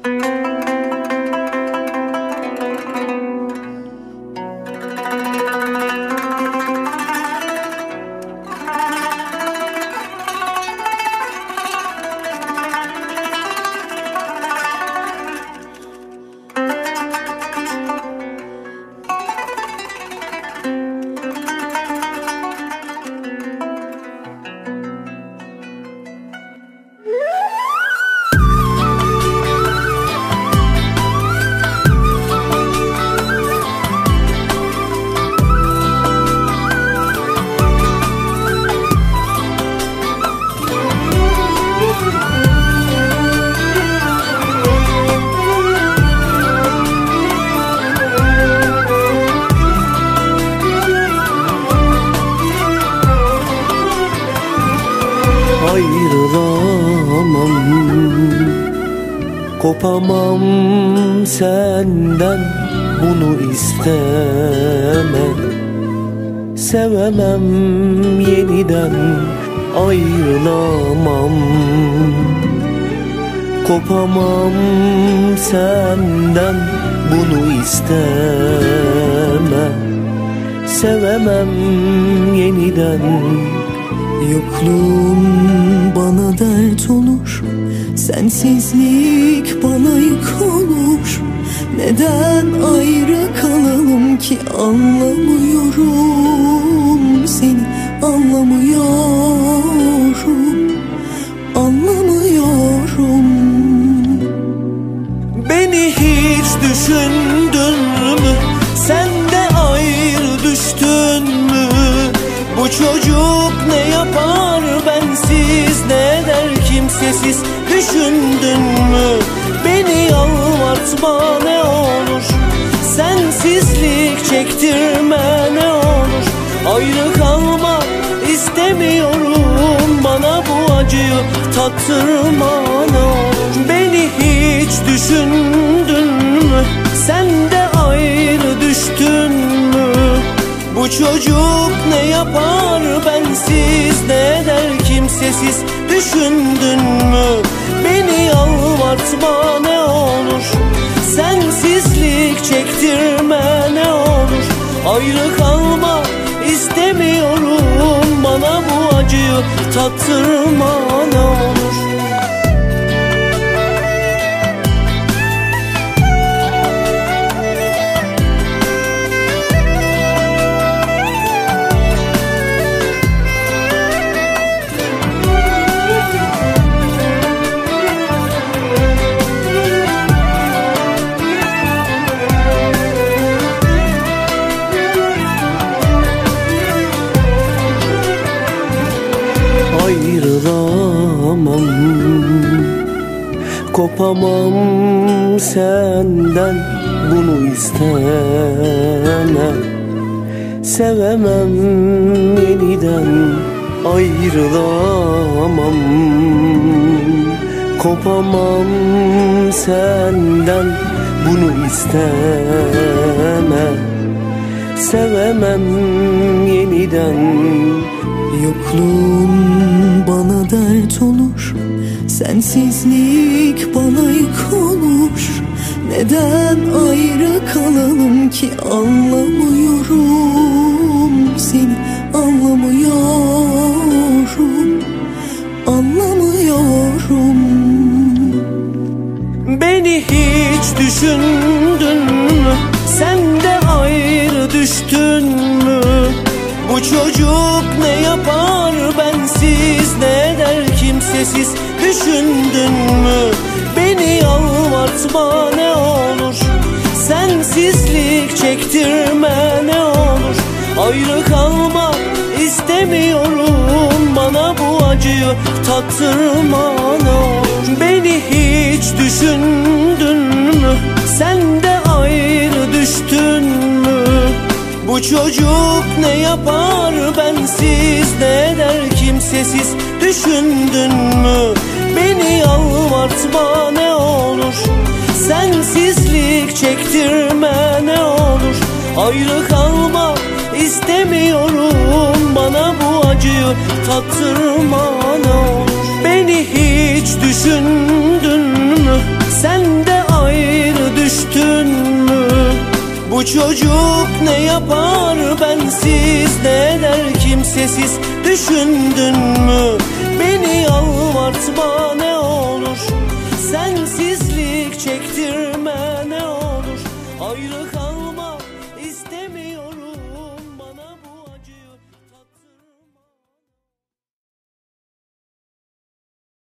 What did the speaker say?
Ayrılamam, kopamam senden, bunu isteme. Sevemem yeniden, ayrılamam, kopamam senden, bunu isteme. Sevemem yeniden. Yokluğun bana dert olur, sensizlik bana yük olur. Neden ayrı kalalım ki, anlamıyorum seni, anlamıyorum, anlamıyorum. Beni hiç düşündün mü? Sen de ayrı düştün mü? Bu çocuk ne yapar bensiz, ne eder kimsesiz, düşündün mü? Beni yalvartma ne olur, sensizlik çektirme ne olur. Ayrı kalmak istemiyorum, bana bu acıyı tattırma ne olur. Beni hiç düşündün mü? Sen de ayrı düştün mü? Bu çocuk ne yapar bensiz, ne eder kimsesiz, düşündün mü? Beni yalvartma ne olur, sensizlik çektirme ne olur. Ayrı kalmak istemiyorum, bana bu acıyı tattırma ne olur. Ayrılamam, kopamam senden, bunu isteme. Sevemem yeniden, ayrılamam, kopamam senden, bunu isteme. Sevemem yeniden. Yokluğun bana dert olur, sensizlik bana yük olur. Neden ayrı kalalım ki, anlamıyorum seni, anlamıyorum, anlamıyorum. Beni hiç düşündün mü? Sen de ayrı düştün mü? Bu çocuk ne yapar bensiz, ne eder kimsesiz, düşündün mü? Beni yalvartma ne olur, sensizlik çektirme ne olur. Ayrı kalmak istemiyorum, bana bu acıyı tattırma ne olur. Beni hiç düşündün mü? Sen de ayrı düştün mü? Bu çocuk ne yapar bensiz, ne eder kimsesiz, düşündün mü? Beni yalvartma ne olur, sensizlik çektirme ne olur. Ayrı kalmak istemiyorum, bana bu acıyı tattırma ne olur. Beni hiç düşündün mü? Sen de Bu çocuk ne yapar bensiz, ne eder kimsesiz, düşündün mü? Beni yalvartma ne olur, sensizlik çektir